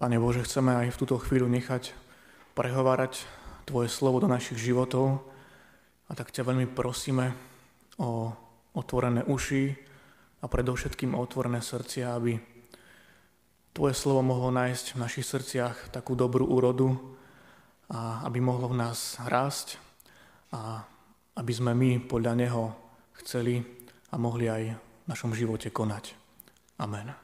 Pane Bože, chceme aj v túto chvíľu nechať prehovárať Tvoje slovo do našich životov a tak ťa veľmi prosíme o otvorené uši a predovšetkým o otvorené srdcia, aby Tvoje slovo mohlo nájsť v našich srdciach takú dobrú úrodu a aby mohlo v nás rásť a aby sme my podľa neho chceli a mohli aj v našom živote konať. Amen.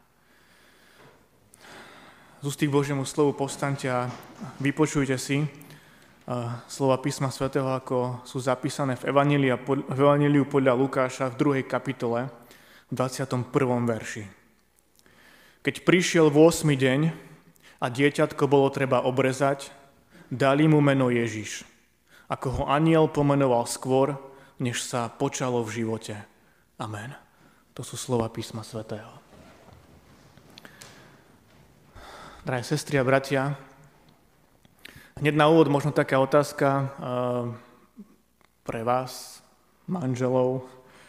Z ústy k Božiemu slovu povstaňte a vypočujte si slova písma svätého, ako sú zapísané v Evanjeliu podľa Lukáša v 2. kapitole, v 21. verši. Keď prišiel 8. deň a dieťatko bolo treba obrezať, dali mu meno Ježiš, ako ho anjel pomenoval skôr, než sa počalo v živote. Amen. To sú slova písma svätého. Drahé sestry a bratia, hneď na úvod možno taká otázka pre vás, manželov.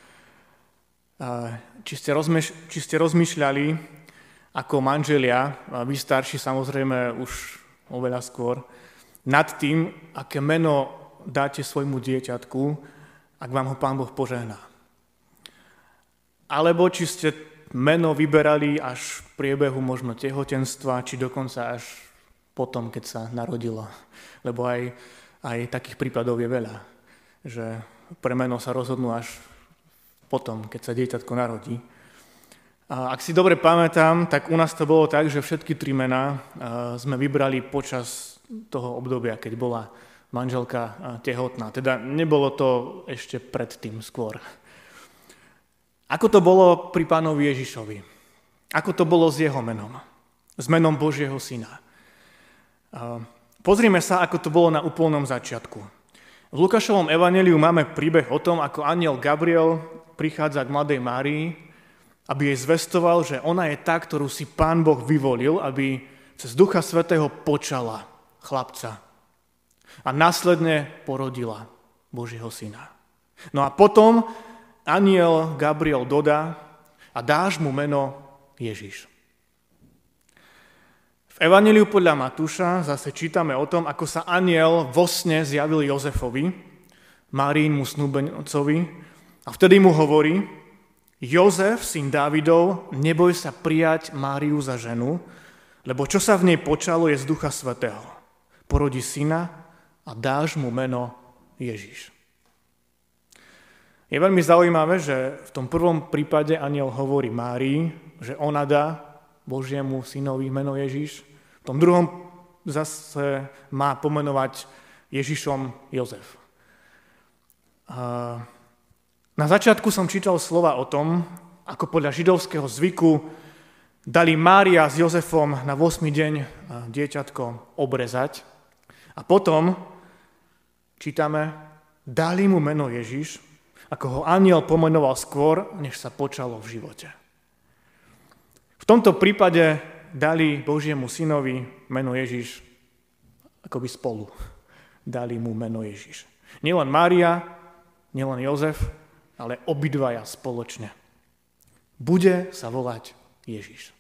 Či ste rozmýšľali ako manželia, vy starší samozrejme už oveľa skôr, nad tým, aké meno dáte svojmu dieťatku, ak vám ho Pán Boh požehná. Alebo či ste meno vyberali až v priebehu možno tehotenstva, či dokonca až potom, keď sa narodilo. Lebo aj takých prípadov je veľa, že pre meno sa rozhodnú až potom, keď sa dieťatko narodí. A ak si dobre pamätám, tak u nás to bolo tak, že všetky 3 mená sme vybrali počas toho obdobia, keď bola manželka tehotná. Teda nebolo to ešte predtým skôr. Ako to bolo pri Pánovi Ježišovi? Ako to bolo s jeho menom? S menom Božieho syna? Pozrime sa, ako to bolo na úplnom začiatku. V Lukášovom evanjeliu máme príbeh o tom, ako anjel Gabriel prichádza k mladej Márii, aby jej zvestoval, že ona je tá, ktorú si Pán Boh vyvolil, aby cez Ducha Svätého počala chlapca. A následne porodila Božieho syna. No a potom anjel Gabriel dodá a dáš mu meno Ježiš. V Evanjeliu podľa Matúša zase čítame o tom, ako sa anjel vo sne zjavil Jozefovi, Máriinmu snúbencovi, a vtedy mu hovorí: Jozef, syn Dávidov, neboj sa prijať Máriu za ženu, lebo čo sa v nej počalo je z Ducha Svätého. Porodí syna a dáš mu meno Ježiš. Je veľmi zaujímavé, že v tom prvom prípade anjel hovorí Márii, že ona dá Božiemu synovi meno Ježiš. V tom druhom zase má pomenovať Ježišom Jozef. Na začiatku som čítal slova o tom, ako podľa židovského zvyku dali Mária s Jozefom na 8. deň dieťatko obrezať. A potom čítame, dali mu meno Ježiš, ako ho anjel pomenoval skôr, než sa počalo v živote. V tomto prípade dali Božiemu synovi meno Ježiš akoby spolu. Dali mu meno Ježiš. Nielen Mária, nielen Jozef, ale obidvaja spoločne. Bude sa volať Ježiš.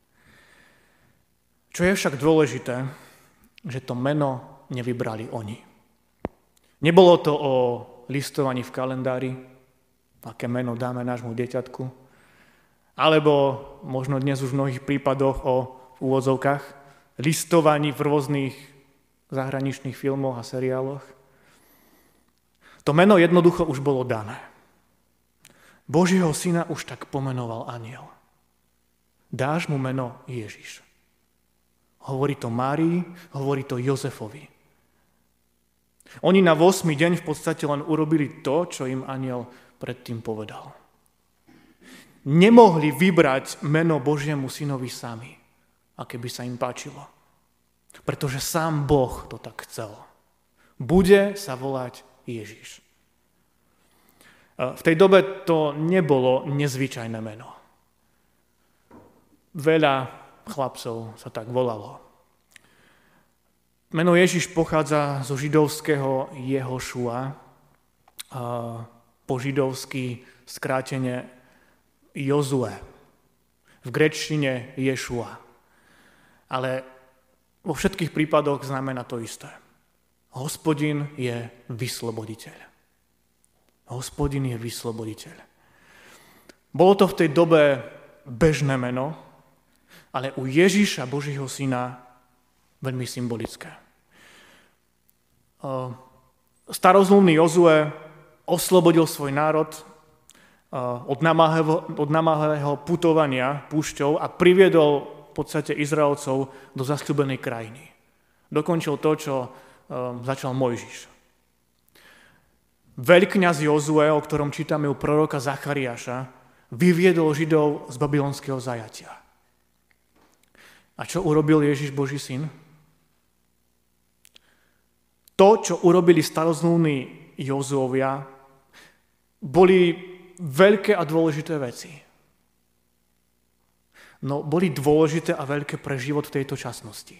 Čo je však dôležité, že to meno nevybrali oni. Nebolo to o listovaní v kalendári, aké meno dáme nášmu dieťatku, alebo možno dnes už v mnohých prípadoch o úvodzovkách listovaní v rôznych zahraničných filmoch a seriáloch. To meno jednoducho už bolo dané. Božieho syna už tak pomenoval anjel. Dáš mu meno Ježiš. Hovorí to Márii, hovorí to Jozefovi. Oni na 8. deň v podstate len urobili to, čo im anjel predtým povedal. Nemohli vybrať meno Božiemu synovi sami, aké by sa im páčilo. Pretože sám Boh to tak chcel. Bude sa volať Ježiš. V tej dobe to nebolo nezvyčajné meno. Veľa chlapcov sa tak volalo. Meno Ježiš pochádza zo židovského Jehošua, po židovsky skrátene Jozue. V gréčtine Ješua. Ale vo všetkých prípadoch znamená to isté. Hospodin je vysloboditeľ. Hospodin je vysloboditeľ. Bolo to v tej dobe bežné meno, ale u Ježiša, Božího syna, veľmi symbolické. Starozmluvný Jozue oslobodil svoj národ od namáhavého putovania púšťou a priviedol v podstate Izraelcov do zasľúbenej krajiny. Dokončil to, čo začal Mojžiš. Veľkňaz Jozue, o ktorom čítame u proroka Zachariáša, vyviedol Židov z babylonského zajatia. A čo urobil Ježiš, Boží syn? To, čo urobili starozmluvní Jozuovia, boli veľké a dôležité veci. No, boli dôležité a veľké pre život v tejto časnosti.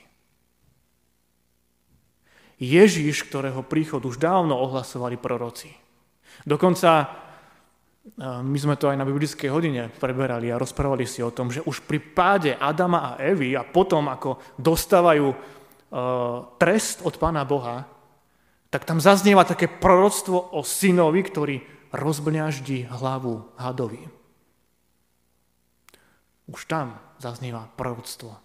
Ježiš, ktorého príchod už dávno ohlasovali proroci. Dokonca my sme to aj na biblickej hodine preberali a rozprávali si o tom, že už pri páde Adama a Evy a potom, ako dostávajú trest od Pána Boha, tak tam zaznieva také proroctvo o synovi, ktorý rozbľaždí hlavu hadovi. Už tam zaznieva proroctvo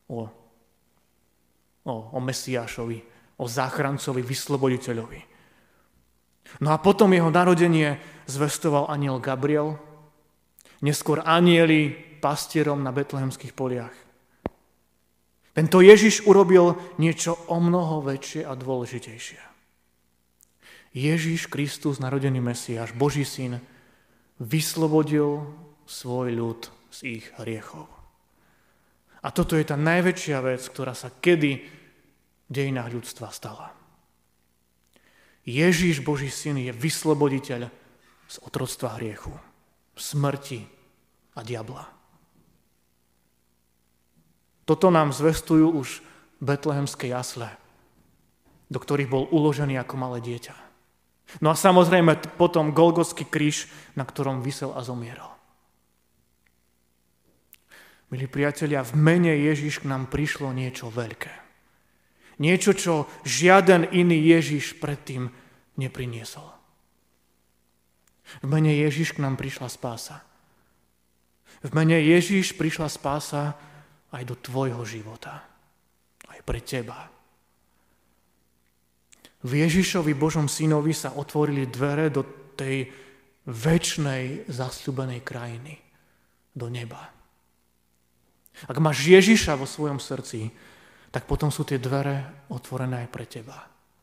o Mesiášovi, o záchrancovi, vysloboditeľovi. No a potom jeho narodenie zvestoval anjel Gabriel, neskôr anjeli pastierom na betlehemských poliach. Tento Ježiš urobil niečo o mnoho väčšie a dôležitejšie. Ježiš Kristus, narodený Mesiáš, Boží syn, vyslobodil svoj ľud z ich hriechov. A toto je tá najväčšia vec, ktorá sa kedy v dejinách ľudstva stala. Ježiš, Boží syn, je vysloboditeľ z otroctva hriechu, smrti a diabla. Toto nám zvestujú už betlehemské jasle, do ktorých bol uložený ako malé dieťa. No a samozrejme potom Golgotský kríž, na ktorom visel a zomieral. Milí priatelia, v mene Ježiš k nám prišlo niečo veľké. Niečo, čo žiaden iný Ježiš predtým nepriniesol. V mene Ježiš k nám prišla spása. V mene Ježiš prišla spása aj do tvojho života. Aj pre teba. V Ježišovi, Božom synovi, sa otvorili dvere do tej večnej zasľúbenej krajiny, do neba. Ak máš Ježiša vo svojom srdci, tak potom sú tie dvere otvorené aj pre teba.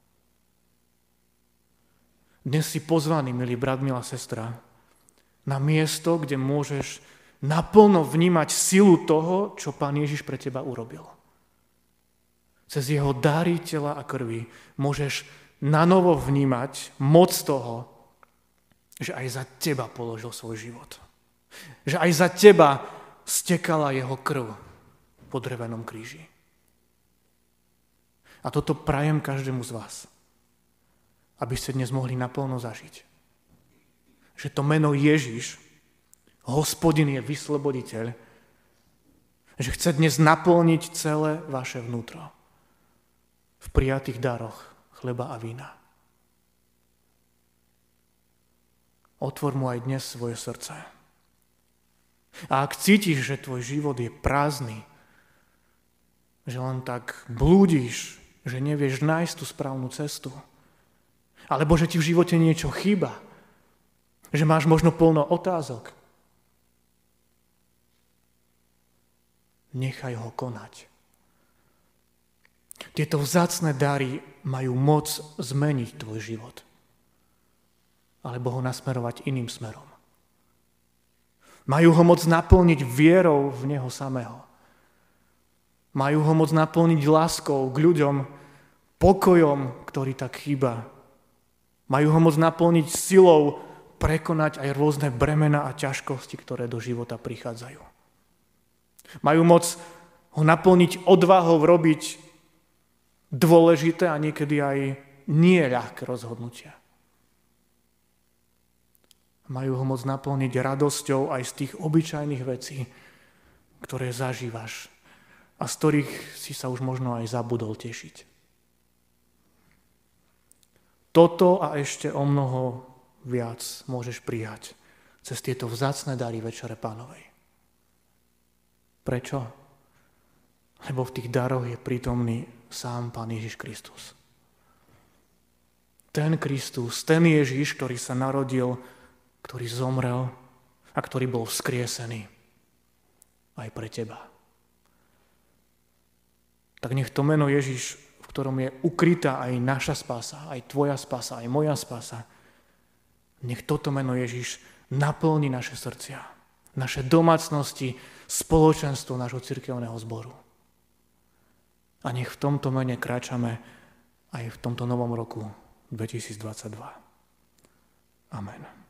Dnes si pozvaný, milý brat, milá sestra, na miesto, kde môžeš naplno vnímať silu toho, čo Pán Ježiš pre teba urobil. Cez jeho dary tela a krvi môžeš nanovo vnímať moc toho, že aj za teba položil svoj život. Že aj za teba stekala jeho krv po drevenom kríži. A toto prajem každému z vás, aby ste dnes mohli naplno zažiť. Že to meno Ježiš, Hospodin je vysloboditeľ, že chce dnes naplniť celé vaše vnútro v prijatých daroch chleba a vína. Otvor mu aj dnes svoje srdce. A ak cítiš, že tvoj život je prázdny, že len tak blúdiš, že nevieš nájsť tú správnu cestu, alebo že ti v živote niečo chýba, že máš možno plno otázok, nechaj ho konať. Tieto vzácne dary majú moc zmeniť tvoj život, alebo ho nasmerovať iným smerom. Majú ho moc naplniť vierou v neho samého. Majú ho moc naplniť láskou k ľuďom, pokojom, ktorý tak chýba. Majú ho moc naplniť silou prekonať aj rôzne bremena a ťažkosti, ktoré do života prichádzajú. Majú moc ho naplniť odvahou robiť dôležité a niekedy aj nie ľahké rozhodnutia. Majú ho môcť naplniť radosťou aj z tých obyčajných vecí, ktoré zažívaš a z ktorých si sa už možno aj zabudol tešiť. Toto a ešte o mnoho viac môžeš prijať cez tieto vzácne dary Večere Pánovej. Prečo? Lebo v tých daroch je prítomný sám Pán Ježiš Kristus. Ten Kristus, ten Ježiš, ktorý sa narodil, ktorý zomrel a ktorý bol vzkriesený aj pre teba. Tak nech to meno Ježiš, v ktorom je ukrytá aj naša spása, aj tvoja spása, aj moja spása, nech toto meno Ježiš naplní naše srdcia, naše domácnosti, spoločenstvo nášho cirkevného zboru. A nech v tomto mene kráčame aj v tomto novom roku 2022. Amen.